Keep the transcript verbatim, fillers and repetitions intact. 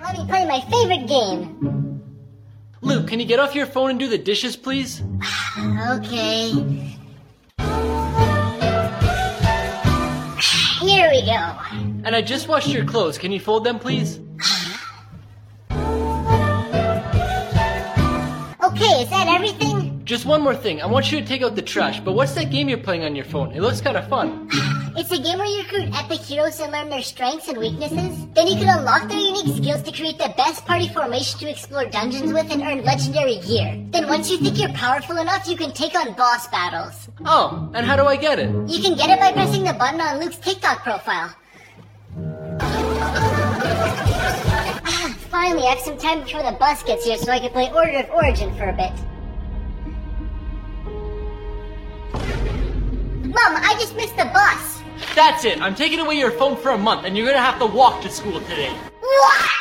Let me play my favorite game. Luke, can you get off your phone and do the dishes, please? Okay. Here we go. And I just washed your clothes. Can you fold them, please? Okay, is that everything? Just one more thing. I want you to take out the trash, but what's that game you're playing on your phone? It looks kind of fun. It's a game where you recruit epic heroes and learn their strengths and weaknesses. Then you can unlock their unique skills to create the best party formation to explore dungeons with and earn legendary gear. Then once you think you're powerful enough, you can take on boss battles. Oh, and how do I get it? You can get it by pressing the button on Luke's TikTok profile. Finally, I have some time before the bus gets here so I can play Order of Origin for a bit. Mom, I just missed the bus. That's it. I'm taking away your phone for a month, and you're gonna have to walk to school today. What?